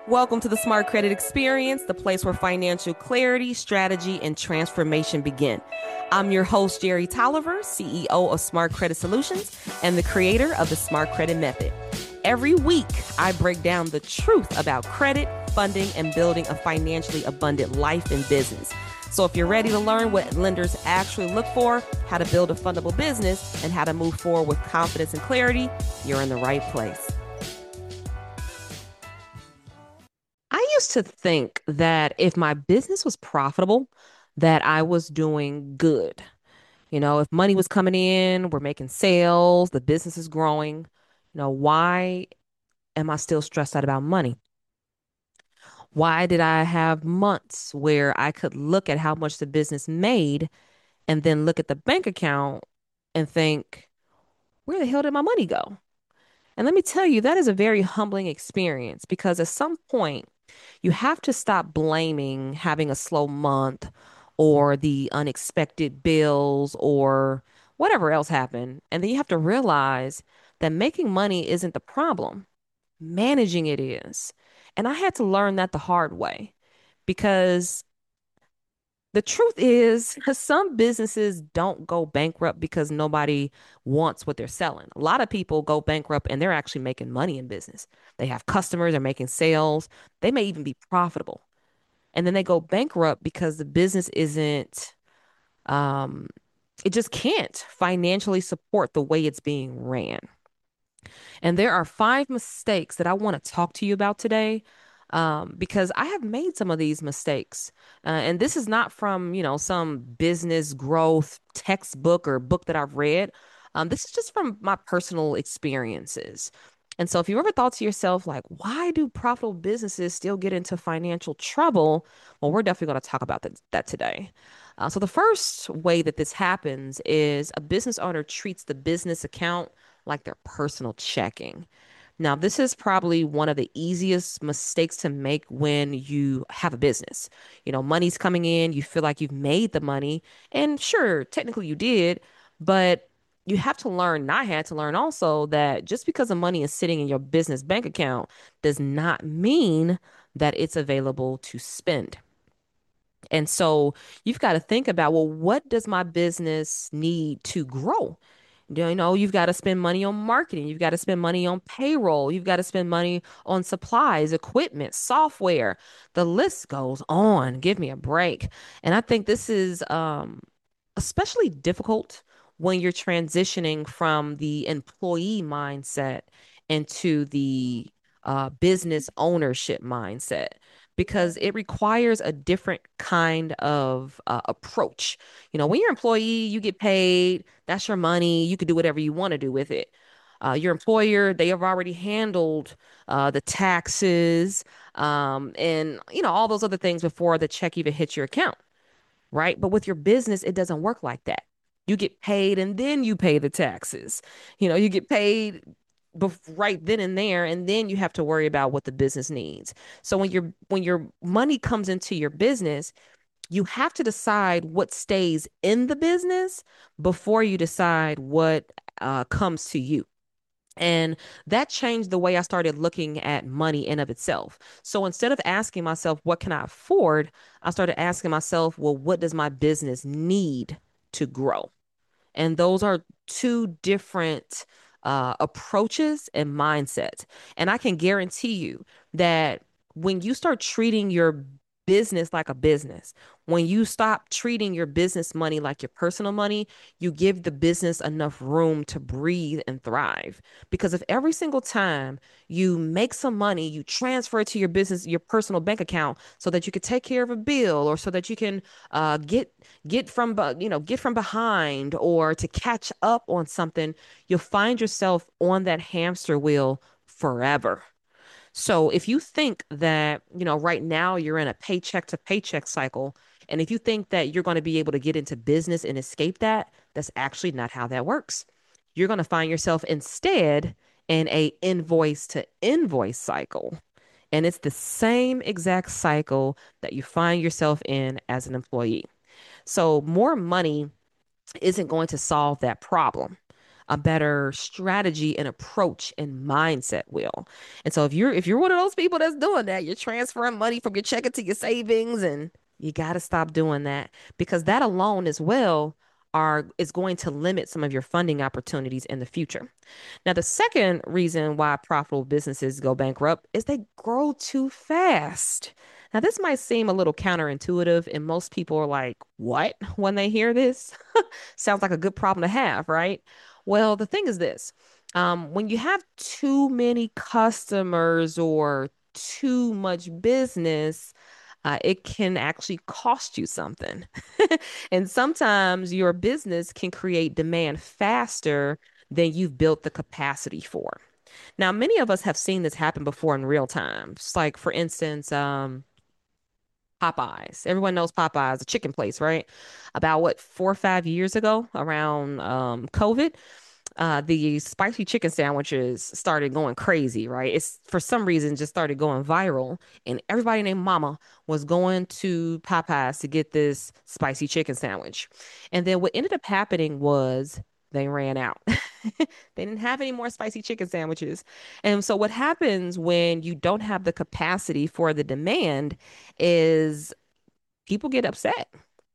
Welcome to the Smart Credit Experience, the place where financial clarity, strategy, and transformation begin. I'm your host, Jerry Tolliver, CEO of Smart Credit Solutions and the creator of the Smart Credit Method. Every week, I break down the truth about credit, funding, and building a financially abundant life and business. So if you're ready to learn what lenders actually look for, how to build a fundable business, and how to move forward with confidence and clarity, you're in the right place. I used to think that if my business was profitable, that I was doing good. If money was coming in, we're making sales, the business is growing, why am I still stressed out about money? Why did I have months where I could look at how much the business made and then look at the bank account and think, where the hell did my money go? And let me tell you, that is a very humbling experience because at some point, you have to stop blaming having a slow month or the unexpected bills or whatever else happened. And then you have to realize that making money isn't the problem, managing it is. And I had to learn that the hard way because the truth is, some businesses don't go bankrupt because nobody wants what they're selling. A lot of people go bankrupt and they're actually making money in business. They have customers, they're making sales, they may even be profitable. And then they go bankrupt because the business isn't, um, it just can't financially support the way it's being ran. And there are five mistakes that I want to talk to you about today. Because I have made some of these mistakes. And this is not from, some business growth textbook or book that I've read. This is just from my personal experiences. And so if you ever thought to yourself, like, why do profitable businesses still get into financial trouble? Well, we're definitely going to talk about that today. So the first way that this happens is a business owner treats the business account like their personal checking. Now, this is probably one of the easiest mistakes to make when you have a business. Money's coming in, you feel like you've made the money, and sure, technically you did, but you have to learn, and I had to learn also that just because the money is sitting in your business bank account does not mean that it's available to spend. And so you've got to think about, well, what does my business need to grow? You've got to spend money on marketing. You've got to spend money on payroll. You've got to spend money on supplies, equipment, software. The list goes on. Give me a break. And I think this is especially difficult when you're transitioning from the employee mindset into the business ownership mindset because it requires a different kind of approach. When you're an employee, you get paid, that's your money, you can do whatever you want to do with it. Your employer, they have already handled the taxes and all those other things before the check even hits your account, right? But with your business, it doesn't work like that. You get paid and then you pay the taxes. You get paid right then and there, and then you have to worry about what the business needs. So when your money comes into your business, you have to decide what stays in the business before you decide what comes to you. And that changed the way I started looking at money in of itself. So instead of asking myself, what can I afford? I started asking myself, well, what does my business need to grow? And those are two different approaches and mindsets. And I can guarantee you that when you start treating your business like a business, when you stop treating your business money like your personal money, you give the business enough room to breathe and thrive. Because if every single time you make some money, you transfer it to your business, your personal bank account, so that you can take care of a bill or so that you can get from behind or to catch up on something, you'll find yourself on that hamster wheel forever. So if you think that, right now you're in a paycheck to paycheck cycle, and if you think that you're going to be able to get into business and escape that, that's actually not how that works. You're going to find yourself instead in a invoice to invoice cycle. And it's the same exact cycle that you find yourself in as an employee. So more money isn't going to solve that problem. a better strategy and approach and mindset will. And so if you're one of those people that's doing that, you're transferring money from your checking to your savings, and you got to stop doing that because that alone as well are is going to limit some of your funding opportunities in the future. Now, the second reason why profitable businesses go bankrupt is they grow too fast. Now, this might seem a little counterintuitive, and most people are like, what? When they hear this? Sounds like a good problem to have, right? Well, the thing is this, when you have too many customers or too much business, it can actually cost you something. And sometimes your business can create demand faster than you've built the capacity for. Now, many of us have seen this happen before in real time. It's like, for instance, Popeyes. Everyone knows Popeyes, a chicken place, right? About what, 4 or 5 years ago, around COVID, the spicy chicken sandwiches started going crazy, right? It's for some reason just started going viral, and everybody named Mama was going to Popeyes to get this spicy chicken sandwich. And then what ended up happening was they ran out. They didn't have any more spicy chicken sandwiches. And so what happens when you don't have the capacity for the demand is people get upset.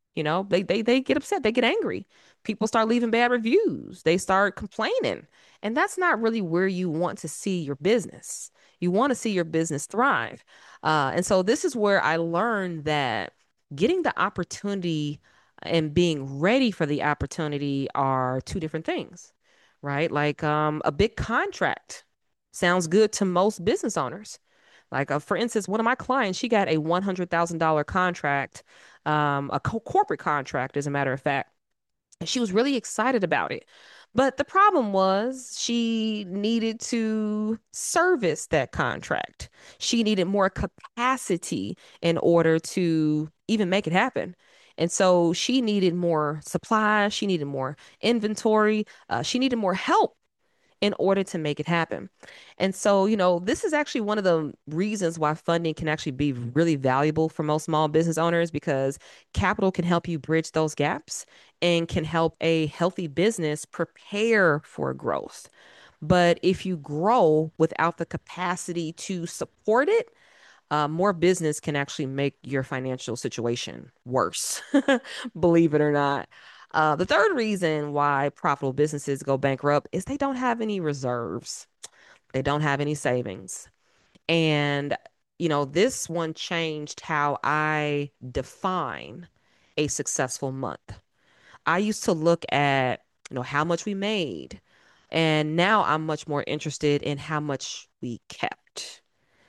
They get upset, they get angry. People start leaving bad reviews, they start complaining. And that's not really where you want to see your business. You want to see your business thrive. And so this is where I learned that getting the opportunity and being ready for the opportunity are two different things, right? Like a big contract sounds good to most business owners. Like, for instance, one of my clients, she got a $100,000 contract, corporate contract, as a matter of fact. And she was really excited about it. But the problem was she needed to service that contract. She needed more capacity in order to even make it happen. And so she needed more supply. She needed more inventory. She needed more help in order to make it happen. And so, this is actually one of the reasons why funding can actually be really valuable for most small business owners because capital can help you bridge those gaps and can help a healthy business prepare for growth. But if you grow without the capacity to support it, more business can actually make your financial situation worse, believe it or not. The third reason why profitable businesses go bankrupt is they don't have any reserves. They don't have any savings. And, this one changed how I define a successful month. I used to look at, how much we made. And now I'm much more interested in how much we kept,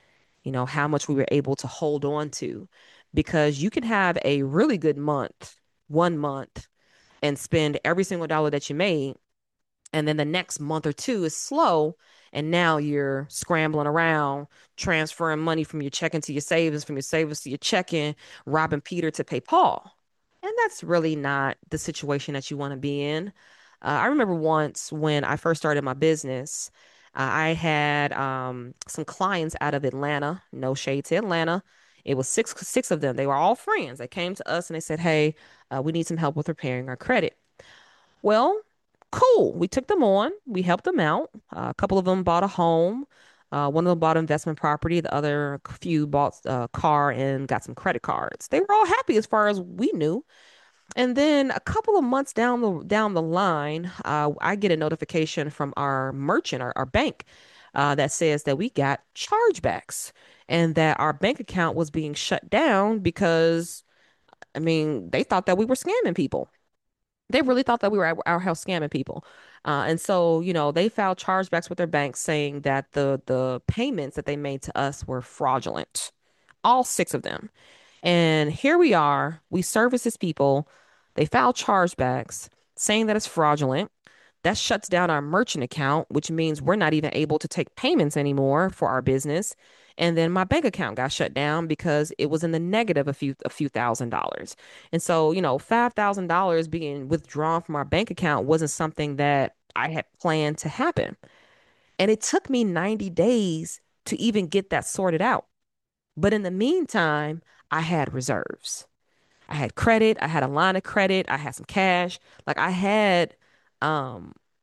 how much we were able to hold on to. Because you can have a really good month, 1 month, and spend every single dollar that you made. And then the next month or two is slow. And now you're scrambling around, transferring money from your checking to your savings, from your savings to your checking, robbing Peter to pay Paul. And that's really not the situation that you want to be in. I remember once when I first started my business, I had some clients out of Atlanta, no shade to Atlanta. It was six of them. They were all friends. They came to us and they said, "Hey, we need some help with repairing our credit." Well, cool. We took them on. We helped them out. A couple of them bought a home. One of them bought investment property. The other few bought a car and got some credit cards. They were all happy as far as we knew. And then a couple of months down the line, I get a notification from our merchant, our bank, that says that we got chargebacks and that our bank account was being shut down because, I mean, they thought that we were scamming people. They really thought that we were at our house scamming people. And so, they filed chargebacks with their bank saying that the payments that they made to us were fraudulent. All six of them. And here we are. We service these people. They file chargebacks saying that it's fraudulent. That shuts down our merchant account, which means we're not even able to take payments anymore for our business. And then my bank account got shut down because it was in the negative a few $1,000s. And so, $5,000 being withdrawn from our bank account wasn't something that I had planned to happen. And it took me 90 days to even get that sorted out. But in the meantime, I had reserves. I had credit, I had a line of credit, I had some cash. Like I had um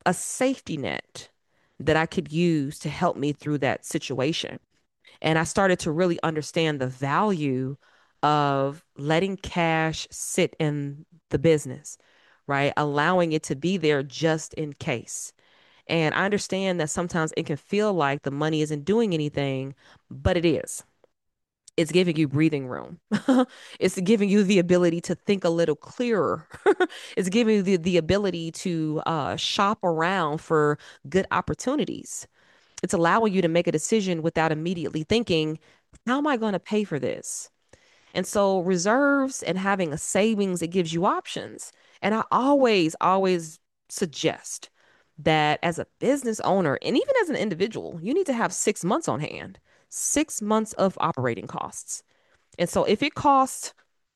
a safety net that I could use to help me through that situation. And I started to really understand the value of letting cash sit in the business, right? Allowing it to be there just in case. And I understand that sometimes it can feel like the money isn't doing anything, but it is. It's giving you breathing room. It's giving you the ability to think a little clearer. It's giving you the ability to shop around for good opportunities. It's allowing you to make a decision without immediately thinking, how am I going to pay for this? And so reserves and having a savings, it gives you options. And I always suggest that as a business owner and even as an individual, you need to have 6 months on hand, 6 months of operating costs. And so if it costs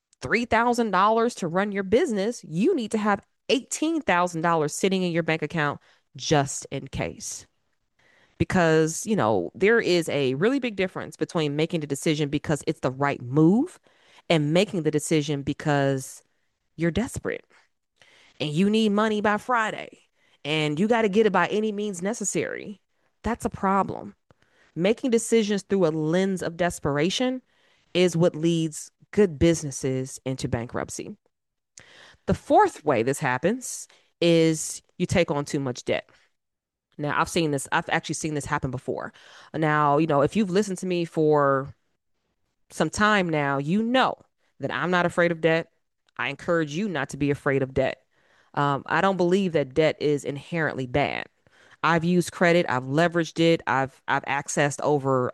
$3,000 to run your business, you need to have $18,000 sitting in your bank account just in case. Because, there is a really big difference between making the decision because it's the right move and making the decision because you're desperate and you need money by Friday and you got to get it by any means necessary. That's a problem. Making decisions through a lens of desperation is what leads good businesses into bankruptcy. The fourth way this happens is you take on too much debt. Now, I've actually seen this happen before. Now, if you've listened to me for some time now, you know that I'm not afraid of debt. I encourage you not to be afraid of debt. I don't believe that debt is inherently bad. I've used credit, I've leveraged it, I've accessed over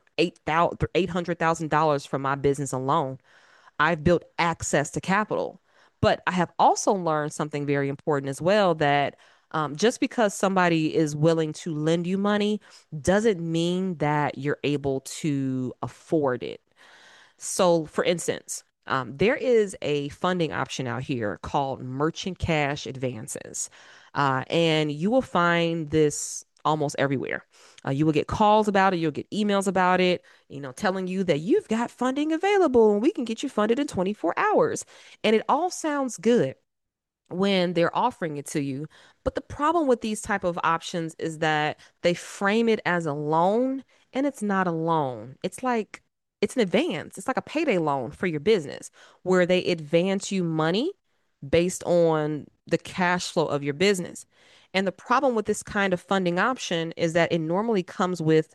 $800,000 from my business alone. I've built access to capital. But I have also learned something very important as well that just because somebody is willing to lend you money doesn't mean that you're able to afford it. So, for instance, there is a funding option out here called merchant cash advances. And you will find this almost everywhere. You will get calls about it, you'll get emails about it, telling you that you've got funding available and we can get you funded in 24 hours. And it all sounds good when they're offering it to you. But the problem with these type of options is that they frame it as a loan and it's not a loan. It's an advance. It's like a payday loan for your business where they advance you money based on the cash flow of your business. And the problem with this kind of funding option is that it normally comes with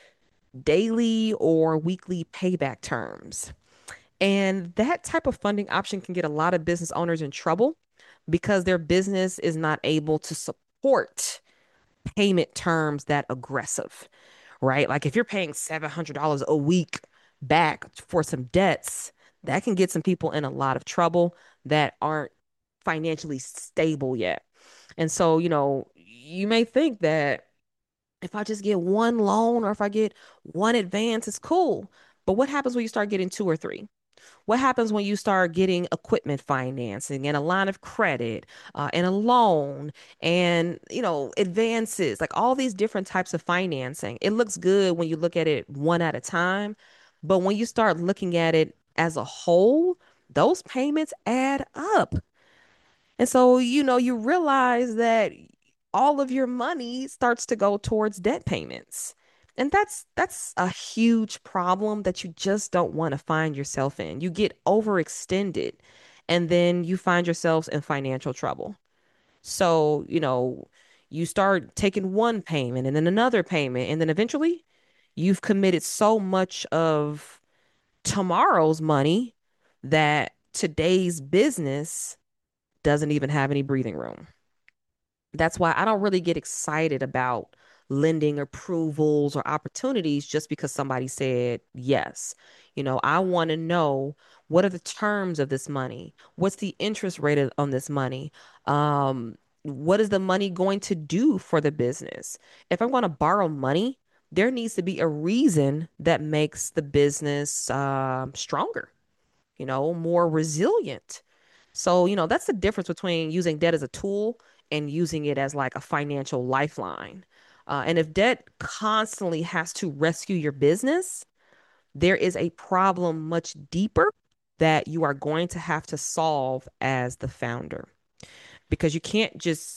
daily or weekly payback terms. And that type of funding option can get a lot of business owners in trouble because their business is not able to support payment terms that aggressive, right? Like if you're paying $700 a week back for some debts, that can get some people in a lot of trouble that aren't financially stable yet. And so, you may think that if I just get one loan or if I get one advance, it's cool. But what happens when you start getting two or three? What happens when you start getting equipment financing and a line of credit and a loan and, advances, like all these different types of financing? It looks good when you look at it one at a time, but when you start looking at it as a whole, those payments add up. And so, you realize that all of your money starts to go towards debt payments. And that's a huge problem that you just don't want to find yourself in. You get overextended and then you find yourselves in financial trouble. So, you start taking one payment and then another payment, and then eventually you've committed so much of tomorrow's money that today's business doesn't even have any breathing room. That's why I don't really get excited about lending approvals or opportunities just because somebody said yes. I want to know, what are the terms of this money? What's the interest rate on this money? What is the money going to do for the business? If I'm going to borrow money, there needs to be a reason that makes the business stronger, more resilient. So, that's the difference between using debt as a tool and using it as like a financial lifeline. And if debt constantly has to rescue your business, there is a problem much deeper that you are going to have to solve as the founder because you can't just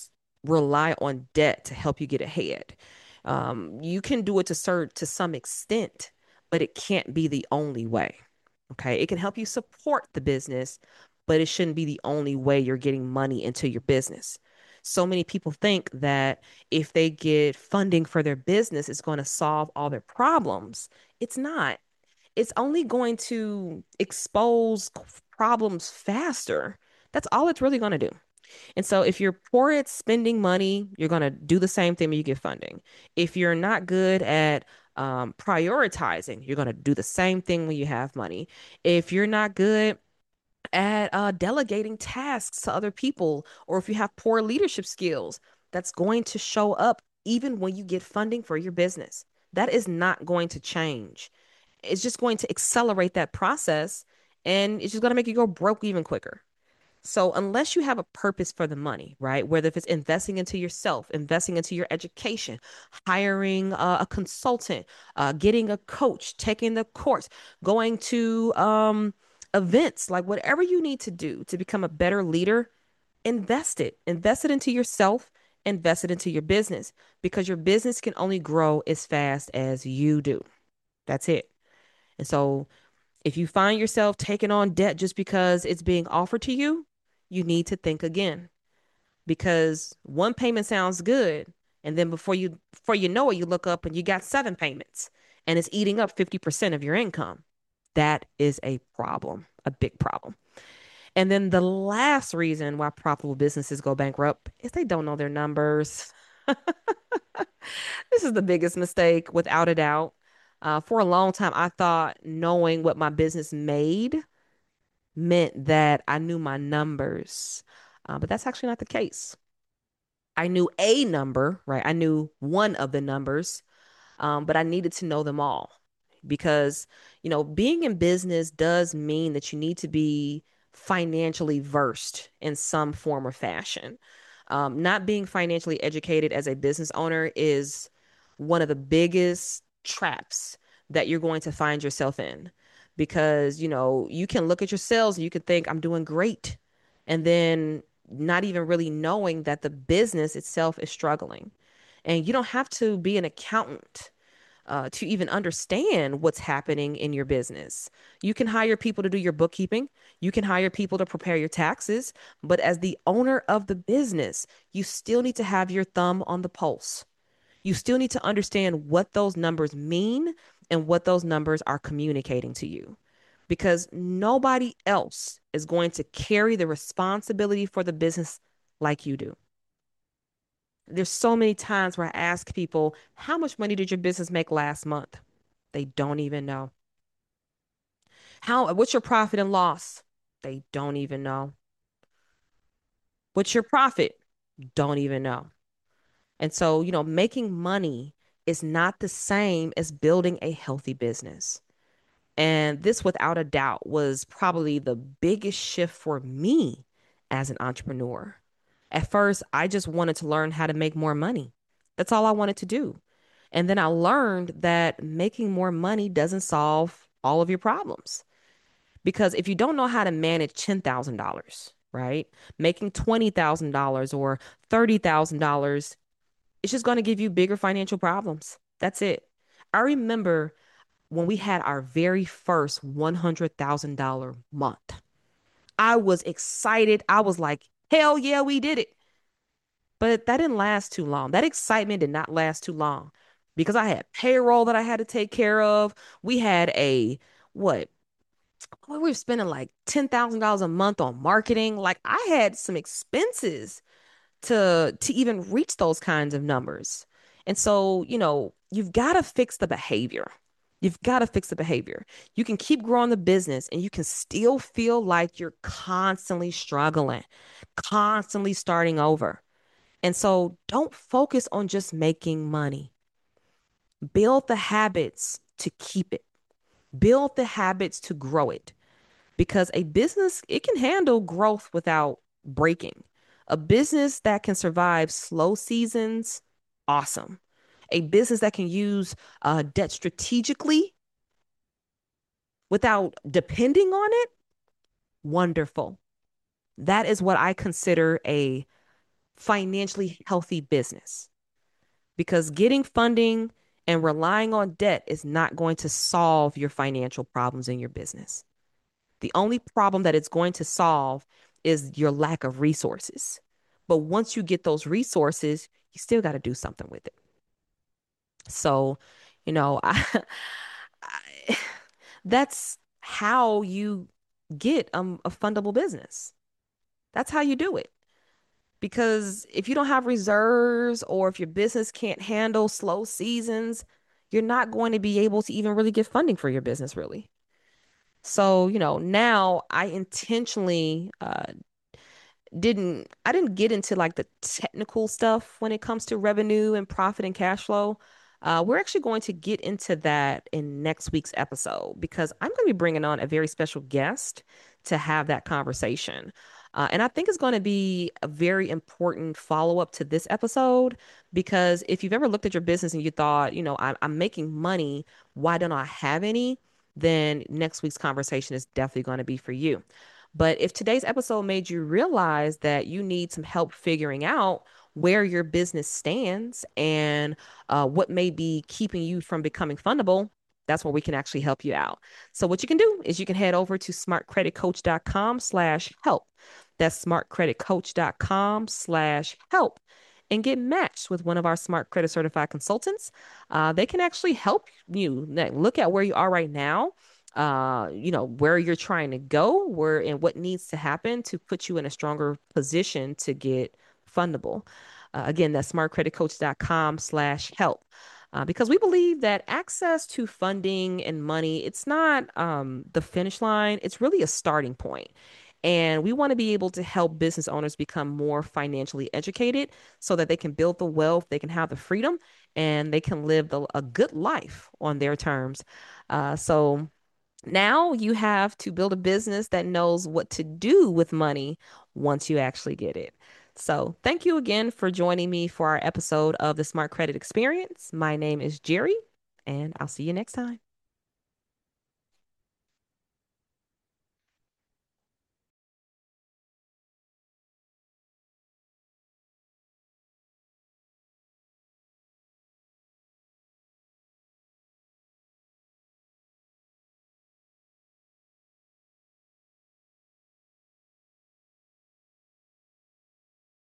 rely on debt to help you get ahead. You can do it to some extent, but it can't be the only way. Okay. It can help you support the business, but it shouldn't be the only way you're getting money into your business. So many people think that if they get funding for their business, it's going to solve all their problems. It's not. It's only going to expose problems faster. That's all it's really going to do. And so if you're poor at spending money, you're going to do the same thing when you get funding. If you're not good at prioritizing, you're going to do the same thing when you have money. If you're not good at delegating tasks to other people, or if you have poor leadership skills, that's going to show up even when you get funding for your business. That is not going to change. It's just going to accelerate that process, and it's just going to make you go broke even quicker. So unless you have a purpose for the money, right? Whether if it's investing into yourself, investing into your education, hiring a consultant, getting a coach, taking the course, going to events, like whatever you need to do to become a better leader, invest it into yourself, invest it into your business, because your business can only grow as fast as you do. That's it. And so if you find yourself taking on debt just because it's being offered to you, you need to think again, because one payment sounds good, and then before you know it, you look up and you got seven payments and it's eating up 50% of your income. That is a problem, a big problem. And then the last reason why profitable businesses go bankrupt is they don't know their numbers. This is the biggest mistake, without a doubt. For a long time, I thought knowing what my business made meant that I knew my numbers. But that's actually not the case. I knew a number, right? I knew one of the numbers, but I needed to know them all, because, being in business does mean that you need to be financially versed in some form or fashion. Not being financially educated as a business owner is one of the biggest traps that you're going to find yourself in, because, you can look at your sales and you can think, I'm doing great. And then not even really knowing that the business itself is struggling. And you don't have to be an accountant to even understand what's happening in your business. You can hire people to do your bookkeeping. You can hire people to prepare your taxes. But as the owner of the business, you still need to have your thumb on the pulse. You still need to understand what those numbers mean and what those numbers are communicating to you. Because nobody else is going to carry the responsibility for the business like you do. There's so many times where I ask people, how much money did your business make last month? They don't even know. What's your profit and loss? They don't even know. What's your profit? Don't even know. And so, making money is not the same as building a healthy business. And this, without a doubt, was probably the biggest shift for me as an entrepreneur. At first, I just wanted to learn how to make more money. That's all I wanted to do. And then I learned that making more money doesn't solve all of your problems. Because if you don't know how to manage $10,000, right, making $20,000 or $30,000, it's just going to give you bigger financial problems. That's it. I remember when we had our very first $100,000 month. I was excited. I was like, hell yeah, we did it. But that didn't last too long. That excitement did not last too long, because I had payroll that I had to take care of. We had what? We were spending like $10,000 a month on marketing. Like, I had some expenses to even reach those kinds of numbers. And so, you've got to fix the behavior. You've got to fix the behavior. You can keep growing the business and you can still feel like you're constantly struggling, constantly starting over. And so don't focus on just making money. Build the habits to keep it. Build the habits to grow it, because a business, it can handle growth without breaking. A business that can survive slow seasons, awesome. A business that can use debt strategically without depending on it, wonderful. That is what I consider a financially healthy business because getting funding and relying on debt is not going to solve your financial problems in your business. The only problem that it's going to solve is your lack of resources. But once you get those resources, you still got to do something with it. So, you know, I that's how you get a fundable business. That's how you do it. Because if you don't have reserves or if your business can't handle slow seasons, you're not going to be able to even really get funding for your business, really. So, now I intentionally didn't get into like the technical stuff when it comes to revenue and profit and cash flow. We're actually going to get into that in next week's episode because I'm going to be bringing on a very special guest to have that conversation. And I think it's going to be a very important follow up to this episode because if you've ever looked at your business and you thought, I'm making money, why don't I have any? Then next week's conversation is definitely going to be for you. But if today's episode made you realize that you need some help figuring out where your business stands and what may be keeping you from becoming fundable, that's where we can actually help you out. So what you can do is you can head over to smartcreditcoach.com/help. That's smartcreditcoach.com/help and get matched with one of our smart credit certified consultants. They can actually help you look at where you are right now, where you're trying to go, where and what needs to happen to put you in a stronger position to get fundable. Again, that's smartcreditcoach.com/help. Because we believe that access to funding and money, it's not the finish line, it's really a starting point. And we want to be able to help business owners become more financially educated so that they can build the wealth, they can have the freedom, and they can live a good life on their terms. So now you have to build a business that knows what to do with money once you actually get it. So, thank you again for joining me for our episode of the Smart Credit Experience. My name is Jerry, and I'll see you next time.